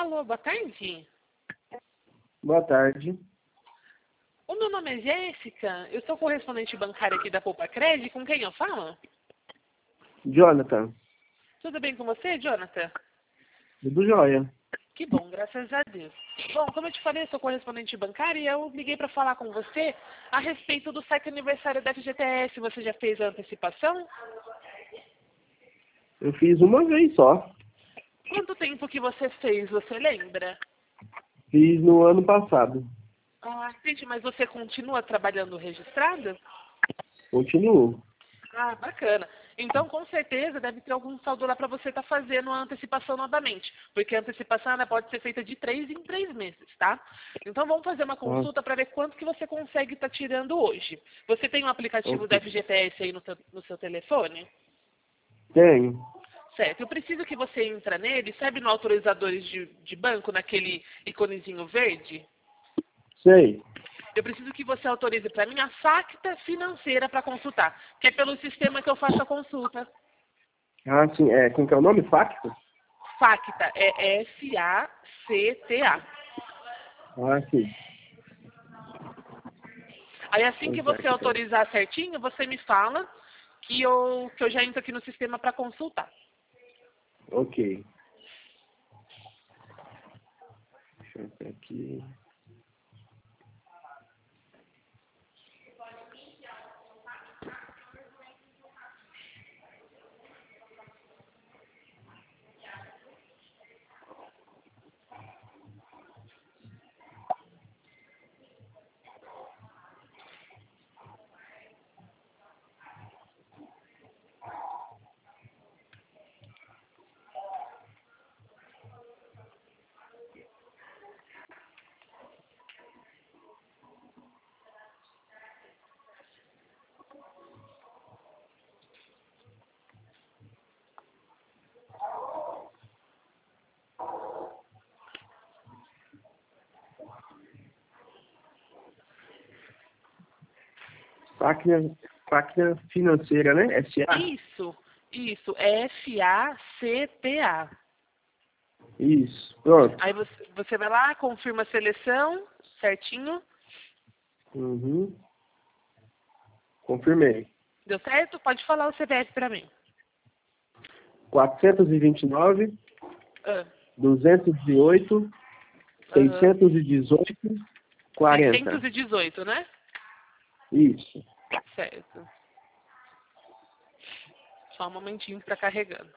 Alô, boa tarde. Boa tarde. O meu nome é Jéssica, eu sou correspondente bancária aqui da Poupa Cred, com quem eu falo? Jonathan. Tudo bem com você, Jonathan? Tudo jóia. Que bom, graças a Deus. Bom, como eu te falei, eu sou correspondente bancária e eu liguei para falar com você a respeito do saque aniversário da FGTS. Você já fez a antecipação? Eu fiz uma vez só. Quanto tempo que você fez, você lembra? Fiz no ano passado. Ah, entendi, mas você continua trabalhando registrada? Continuo. Ah, bacana. Então, com certeza, deve ter algum saldo lá para você estar fazendo a antecipação novamente. Porque a antecipação ela pode ser feita de 3 em 3 meses, tá? Então, vamos fazer uma consulta para ver quanto que você consegue estar tirando hoje. Você tem um aplicativo da FGTS aí no seu telefone? Tenho. Certo. Eu preciso que você entre nele, sabe no autorizadores de banco, naquele iconezinho verde? Sei. Eu preciso que você autorize para mim a Facta Financeira para consultar, que é pelo sistema que eu faço a consulta. Ah, sim. Como que é o nome? Facto? Facta, é F-A-C-T-A. Ah, sim. Aí assim que você autorizar certinho, você me fala que eu já entro aqui no sistema para consultar. Ok. Deixa eu ver aqui. Facta Financeira, né? S.A.? Isso, é F-A-C-T-A. Isso. Pronto. Aí você vai lá, confirma a seleção, certinho. Uhum. Confirmei. Deu certo? Pode falar o CPF para mim. 429, Ah, 208, 618, 40. 618, né? Isso. Certo. Só um momentinho que tá carregando.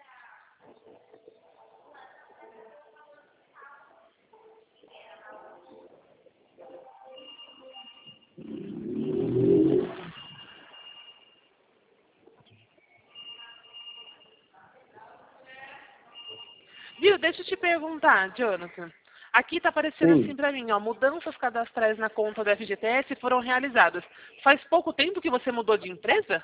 Viu? Deixa eu te perguntar, Jonathan. Aqui tá aparecendo Sim. assim pra mim, ó. Mudanças cadastrais na conta do FGTS foram realizadas. Faz pouco tempo que você mudou de empresa?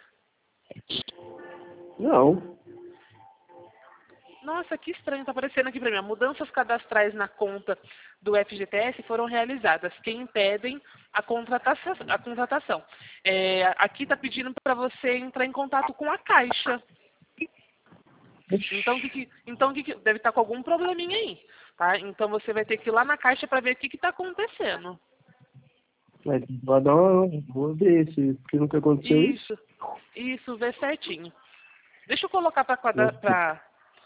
Não. Nossa, que estranho, tá aparecendo aqui pra mim. Ó. Mudanças cadastrais na conta do FGTS foram realizadas, que impedem a contratação. Aqui tá pedindo para você entrar em contato com a Caixa. Então, deve estar com algum probleminha aí, tá? Então você vai ter que ir lá na Caixa para ver o que está acontecendo. Mas vou ver se porque nunca aconteceu isso. Isso, vê certinho. Deixa eu colocar para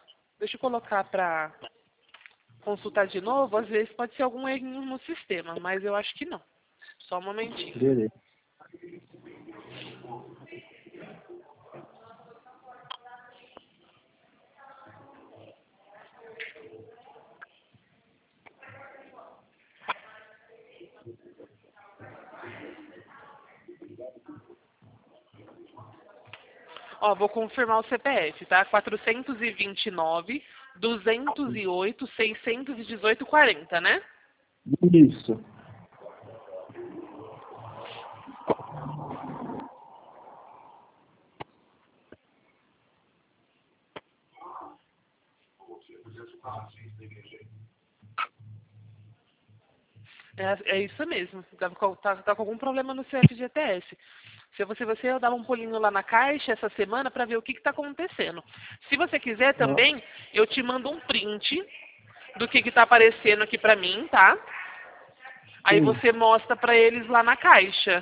consultar de novo. Às vezes pode ser algum errinho no sistema, mas eu acho que não. Só um momentinho. Beleza. Ó, vou confirmar o CPF, tá? 429, 208, 618, 40, né? Isso. É isso mesmo. Tá com algum problema no seu FGTS. Se eu dar um pulinho lá na Caixa essa semana para ver o que está acontecendo. Se você quiser também, eu te mando um print do que tá aparecendo aqui pra mim, tá? Aí você mostra pra eles lá na caixa.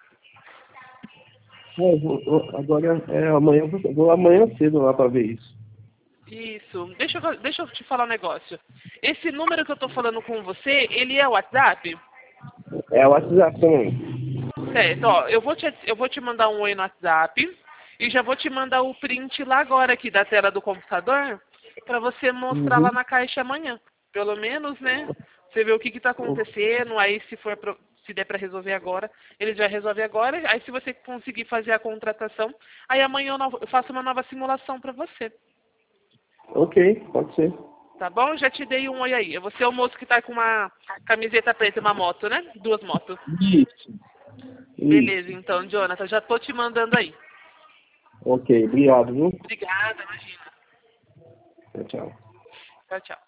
Agora, amanhã, vou amanhã cedo lá pra ver isso. Isso. Deixa eu te falar um negócio. Esse número que eu tô falando com você, ele é o WhatsApp? É o WhatsApp também. Certo, ó, eu vou te mandar um oi no WhatsApp e já vou te mandar o print lá agora aqui da tela do computador pra você mostrar lá na caixa amanhã. Pelo menos, né? Você vê o que tá acontecendo, aí se der pra resolver agora, ele já resolve agora. Aí se você conseguir fazer a contratação, aí amanhã eu faço uma nova simulação pra você. Ok, pode ser. Tá bom? Já te dei um oi aí. Você é o moço que tá com uma camiseta preta e uma moto, né? 2 motos. Isso. Beleza, então, Jonathan, já tô te mandando aí. Ok, obrigado, viu? Obrigada, imagina. Tchau, tchau. Tchau, tchau.